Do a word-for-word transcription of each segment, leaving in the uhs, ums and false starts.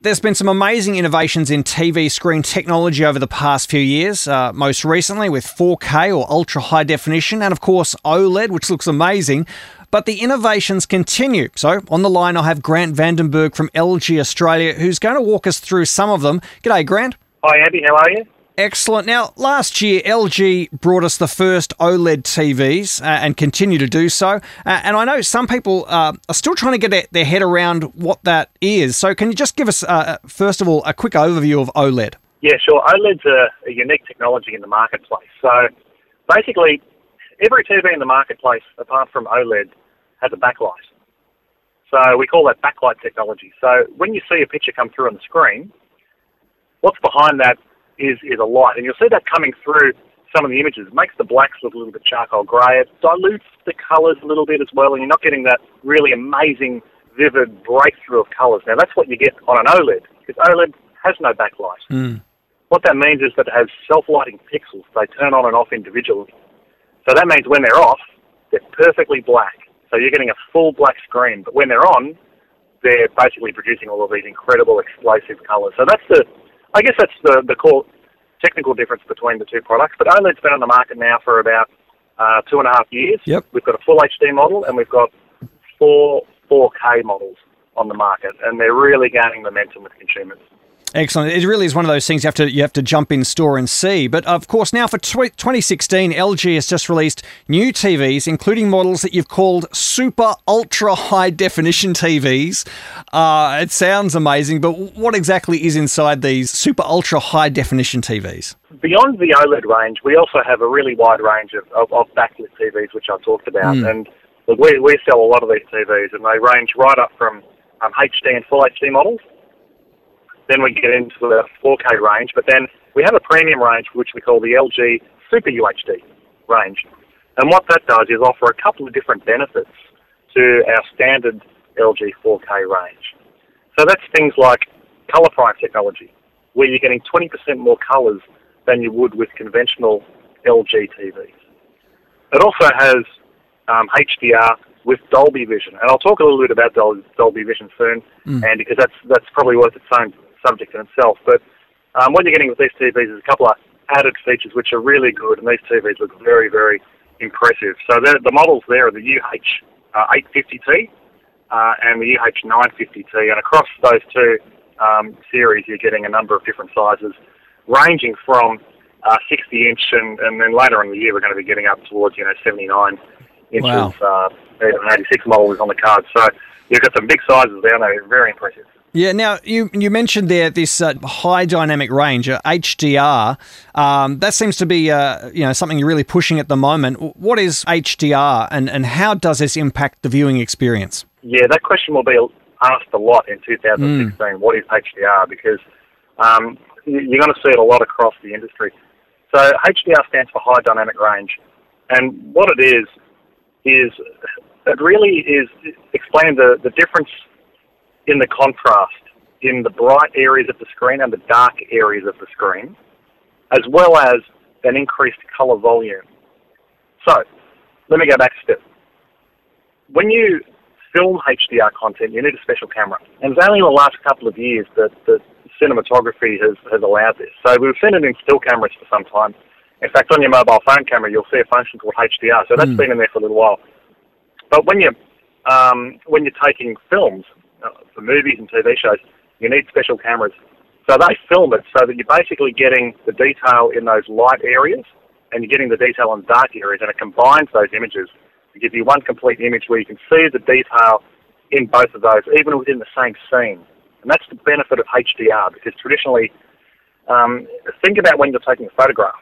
There's been some amazing innovations in T V screen technology over the past few years, uh, most recently with four K or ultra high definition and of course OLED, which looks amazing. But the innovations continue. So on the line I have Grant Vandenberg from L G Australia, who's going to walk us through some of them. G'day, Grant. Hi Andy, how are you? Excellent. Now, last year, L G brought us the first OLED T Vs uh, and continue to do so. Uh, and I know some people uh, are still trying to get their head around what that is. So can you just give us, uh, first of all, a quick overview of OLED? Yeah, sure. OLED's a, a unique technology in the marketplace. So basically, every T V in the marketplace, apart from OLED, has a backlight. So we call that backlight technology. So when you see a picture come through on the screen, what's behind that is is a light, and you'll see that coming through some of the images. It makes the blacks look a little bit charcoal grey. It dilutes the colours a little bit as well, and you're not getting that really amazing, vivid breakthrough of colours. Now, that's what you get on an OLED, because OLED has no backlight. Mm. What that means is that it has self-lighting pixels. They turn on and off individually. So that means when they're off, they're perfectly black. So you're getting a full black screen, but when they're on, they're basically producing all of these incredible explosive colours. So that's the I guess that's the, the core technical difference between the two products. But OLED's been on the market now for about uh, two and a half years. Yep. We've got a full H D model and we've got four 4K models on the market, and they're really gaining momentum with consumers. Excellent. It really is one of those things you have to you have to jump in store and see. But of course, now for twenty sixteen, L G has just released new T Vs, including models that you've called super ultra high definition T Vs. Uh, it sounds amazing, but what exactly is inside these super ultra high definition T Vs? Beyond the OLED range, we also have a really wide range of, of, of backlit T Vs, which I talked about. Mm. And look, we we sell a lot of these T Vs, and they range right up from um, H D and full H D models. Then we get into the four K range, but then we have a premium range which we call the L G Super U H D range. And what that does is offer a couple of different benefits to our standard L G four K range. So that's things like colour prime technology, where you're getting twenty percent more colours than you would with conventional L G T Vs. It also has um, H D R with Dolby Vision, and I'll talk a little bit about Dol- Dolby Vision soon, mm. and because that's that's probably worth its own subject in itself. But um, what you're getting with these T Vs is a couple of added features which are really good, and these T Vs look very, very impressive. So the models there are the U H eight fifty T uh, and the U H nine fifty T, and across those two um, series you're getting a number of different sizes, ranging from uh, sixty inch, and, and then later in the year we're going to be getting up towards, you know, seventy-nine inches. Wow. Uh, an eighty-six model is on the card. So you've got some big sizes there, and they're very impressive. Yeah, now you you mentioned there this uh, high dynamic range, uh, H D R. Um, that seems to be uh, you know something you're really pushing at the moment. What is H D R, and, and how does this impact the viewing experience? Yeah, that question will be asked a lot in two thousand sixteen. Mm. What is H D R? Because um, you're going to see it a lot across the industry. So H D R stands for high dynamic range, and what it is is it really is explaining the, the difference in the contrast in the bright areas of the screen and the dark areas of the screen, as well as an increased colour volume. So, let me go back a step. When you film H D R content, you need a special camera. And it's only in the last couple of years that, that cinematography has, has allowed this. So we've seen it in still cameras for some time. In fact, on your mobile phone camera, you'll see a function called H D R. So that's mm. been in there for a little while. But when you're, um, when you're taking films, uh, for movies and T V shows, you need special cameras. So they film it so that you're basically getting the detail in those light areas and you're getting the detail in dark areas, and it combines those images to give you one complete image where you can see the detail in both of those, even within the same scene. And that's the benefit of H D R, because traditionally, um, think about when you're taking a photograph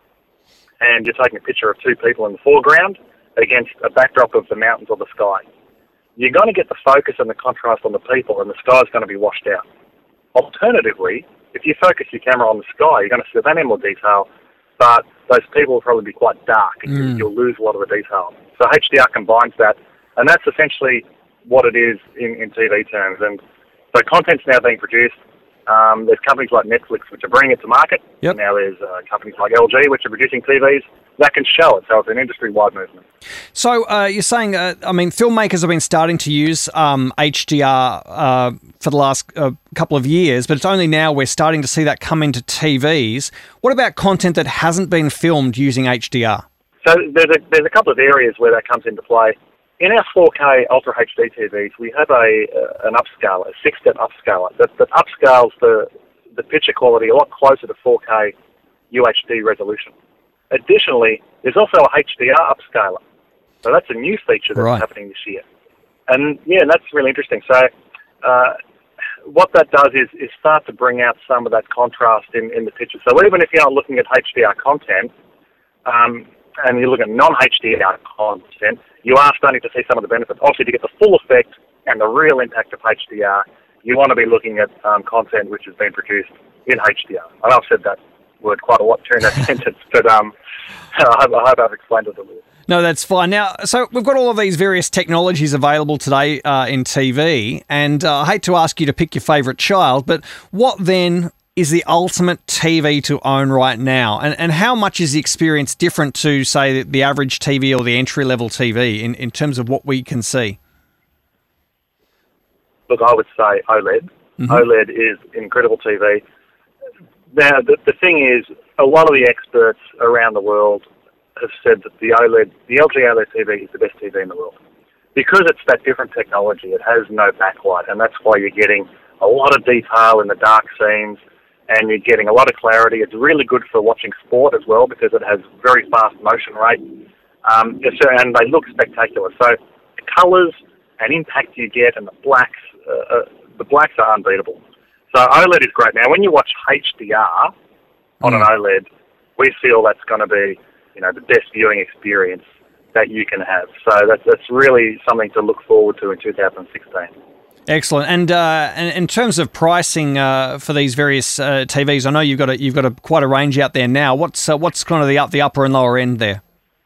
and you're taking a picture of two people in the foreground against a backdrop of the mountains or the sky. You're going to get the focus and the contrast on the people, and the sky's going to be washed out. Alternatively, if you focus your camera on the sky, you're going to see that in more detail, but those people will probably be quite dark, and mm. you'll lose a lot of the detail. So H D R combines that, and that's essentially what it is in, in T V terms. And so content's now being produced Um, there's companies like Netflix which are bringing it to market. Yep. Now there's uh, companies like L G which are producing T Vs that can show it. So it's an industry-wide movement. So uh, you're saying, uh, I mean, filmmakers have been starting to use um, H D R uh, for the last uh, couple of years, but it's only now we're starting to see that come into T Vs. What about content that hasn't been filmed using H D R? So there's a, there's a couple of areas where that comes into play. In our four K Ultra H D T Vs, we have a uh, an upscaler, a six-step upscaler that, that upscales the the picture quality a lot closer to four K U H D resolution. Additionally, there's also a H D R upscaler. So that's a new feature that's right. happening this year. And yeah, that's really interesting. So uh, what that does is, is start to bring out some of that contrast in, in the picture. So even if you're not looking at H D R content, um, and you look at non-H D R content, you are starting to see some of the benefits. Obviously, to get the full effect and the real impact of H D R, you want to be looking at um, content which has been produced in H D R. I know I've said that word quite a lot during that sentence, but um, I, hope, I hope I've explained it a little. No, that's fine. Now, so we've got all of these various technologies available today uh, in T V, and uh, I hate to ask you to pick your favourite child, but what then is the ultimate T V to own right now? And and how much is the experience different to, say, the average T V or the entry-level T V in, in terms of what we can see? Look, I would say OLED. Mm-hmm. OLED is incredible T V. Now, the, the thing is, a lot of the experts around the world have said that the OLED, the L G OLED T V is the best T V in the world. Because it's that different technology, it has no backlight, and that's why you're getting a lot of detail in the dark scenes, and you're getting a lot of clarity. It's really good for watching sport as well because it has very fast motion rate, um, and they look spectacular. So the colours and impact you get, and the blacks, uh, uh, the blacks are unbeatable. So OLED is great. Now, when you watch H D R on mm. an OLED, we feel that's going to be, you know, the best viewing experience that you can have. So that's that's really something to look forward to in two thousand sixteen. Excellent. And, uh, and in terms of pricing uh, for these various uh, T Vs, I know you've got a, you've got a, quite a range out there now. What's uh, what's kind of the up the upper and lower end there?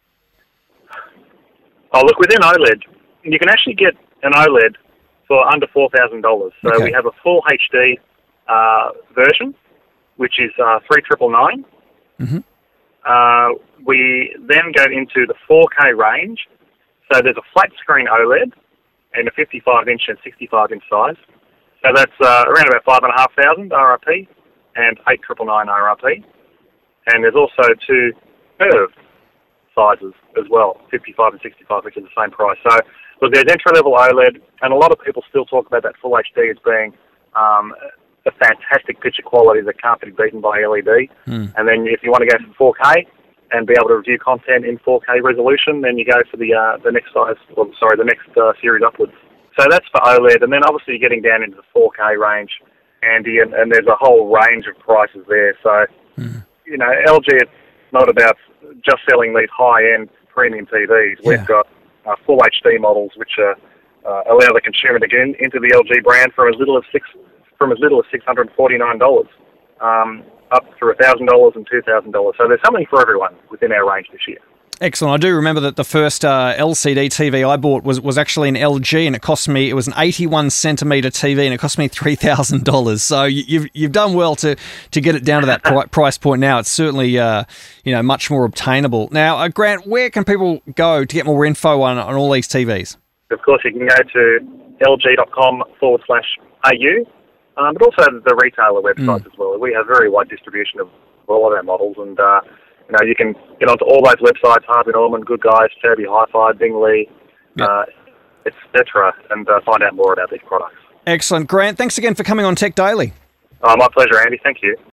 Oh, look, within OLED, you can actually get an OLED for under four thousand dollars. So okay. we have a full H D uh, version, which is uh, three triple nine. Mm-hmm. Uh, we then go into the four K range. So there's a flat screen OLED and a fifty-five inch and sixty-five inch size. So that's uh, around about five and a half thousand R R P and eight triple nine R R P. And there's also two curved sizes as well, fifty-five and sixty-five, which is the same price. So look, there's entry-level OLED, and a lot of people still talk about that full H D as being um, a fantastic picture quality that can't be beaten by L E D. Mm. And then if you want to go for four K and be able to review content in four K resolution, then you go for the uh, the next size, or sorry, the next uh, series upwards. So that's for OLED, and then obviously you're getting down into the four K range, Andy, and, and there's a whole range of prices there. So, mm. you know, L G, it's not about just selling these high-end premium T Vs. Yeah. We've got uh, full H D models, which are, uh, allow the consumer to get in, into the L G brand for as little as six from as little as six hundred forty-nine dollars, um, up through one thousand dollars and two thousand dollars. So there's something for everyone within our range this year. Excellent. I do remember that the first uh, L C D T V I bought was, was actually an L G, and it cost me, it was an eighty-one centimetre T V, and it cost me three thousand dollars. So you, you've you've done well to to get it down to that price point now. It's certainly uh, you know much more obtainable. Now, uh, Grant, where can people go to get more info on, on all these T Vs? Of course, you can go to lg.com forward slash AU, um, but also the retailer websites mm. as well. We have very wide distribution of all of our models, and uh, you know, you can get onto all those websites, Harvey Norman, Good Guys, Cherby Hi-Fi, Bingley, yep. uh, et cetera, and uh, find out more about these products. Excellent. Grant, thanks again for coming on Tech Daily. Oh, my pleasure, Andy. Thank you.